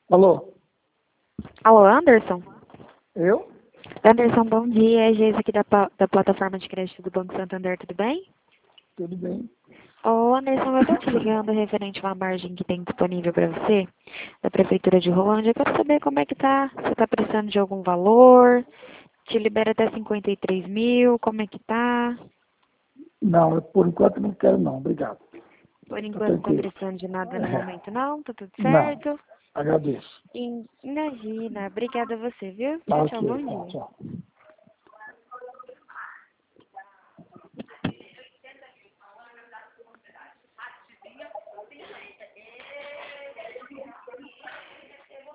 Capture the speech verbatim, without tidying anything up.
Alô? Alô, Anderson? Eu? Anderson, bom dia. É Geisa aqui da, pla- da plataforma de crédito do Banco Santander, tudo bem? Tudo bem? Ô, Anderson, eu tô te ligando referente a uma margem que tem disponível para você, da Prefeitura de Rolândia. Eu quero saber como é que tá, você tá precisando de algum valor, te libera até cinquenta e três mil, como é que tá? Não, eu, por enquanto não quero não, obrigado. Por Tá enquanto não tá tranquilo. precisando de nada no É, momento não, tá tudo não, certo? agradeço. E, imagina, obrigada a você, viu? Tá Tchau, tchau, ok, bom tá, dia. tchau.